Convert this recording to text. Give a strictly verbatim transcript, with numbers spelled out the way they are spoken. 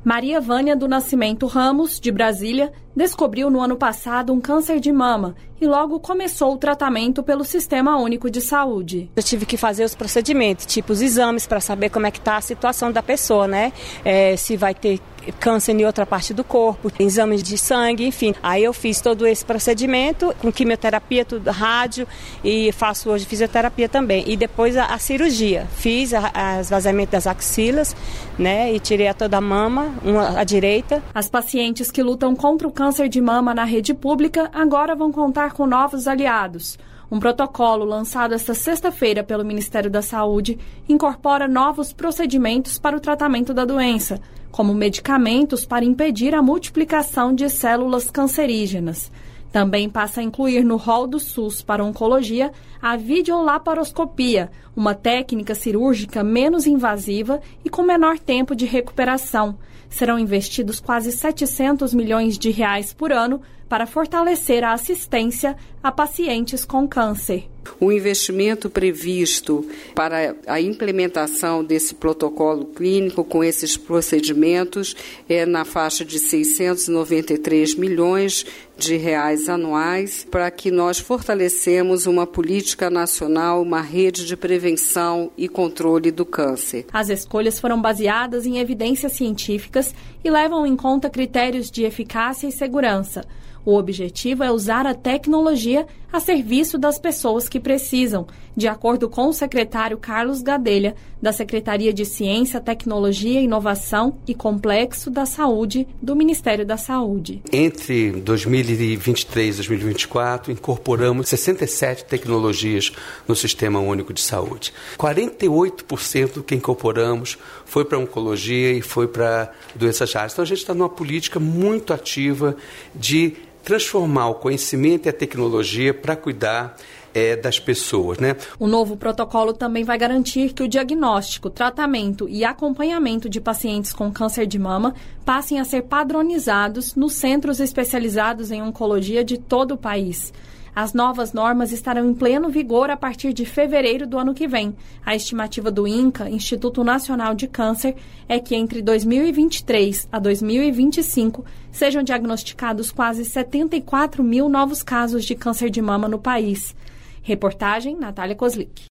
Maria Vânia do Nascimento Ramos, de Brasília, descobriu no ano passado um câncer de mama e logo começou o tratamento pelo Sistema Único de Saúde. Eu tive que fazer os procedimentos, tipo os exames, para saber como é que está a situação da pessoa, né? É, se vai ter câncer em outra parte do corpo, exames de sangue, enfim. Aí eu fiz todo esse procedimento com quimioterapia, tudo, rádio, e faço hoje fisioterapia também. E depois a, a cirurgia. Fiz os vazamentos das axilas, né? E tirei a toda a mama, uma, a direita. As pacientes que lutam contra o câncer de mama na rede pública agora vão contar com novos aliados. Um protocolo lançado esta sexta-feira pelo Ministério da Saúde incorpora novos procedimentos para o tratamento da doença, como medicamentos para impedir a multiplicação de células cancerígenas. Também passa a incluir no rol do SUS para oncologia a videolaparoscopia, uma técnica cirúrgica menos invasiva e com menor tempo de recuperação. Serão investidos quase setecentos milhões de reais por ano para fortalecer a assistência a pacientes com câncer. O investimento previsto para a implementação desse protocolo clínico com esses procedimentos é na faixa de seiscentos e noventa e três milhões de reais anuais, para que nós fortalecemos uma política nacional, uma rede de prevenção e controle do câncer. As escolhas foram baseadas em evidências científicas e levam em conta critérios de eficácia e segurança. O objetivo é usar a tecnologia a serviço das pessoas que precisam, de acordo com o secretário Carlos Gadelha, da Secretaria de Ciência, Tecnologia, Inovação e Complexo da Saúde, do Ministério da Saúde. Entre dois mil e vinte e três e dois mil e vinte e quatro, incorporamos sessenta e sete tecnologias no Sistema Único de Saúde. quarenta e oito por cento do que incorporamos foi para oncologia e foi para doenças raras. Então a gente está numa política muito ativa de transformar o conhecimento e a tecnologia para cuidar é, das pessoas, né? O novo protocolo também vai garantir que o diagnóstico, tratamento e acompanhamento de pacientes com câncer de mama passem a ser padronizados nos centros especializados em oncologia de todo o país. As novas normas estarão em pleno vigor a partir de fevereiro do ano que vem. A estimativa do INCA, Instituto Nacional de Câncer, é que entre dois mil e vinte e três a dois mil e vinte e cinco sejam diagnosticados quase setenta e quatro mil novos casos de câncer de mama no país. Reportagem Natália Kozlik.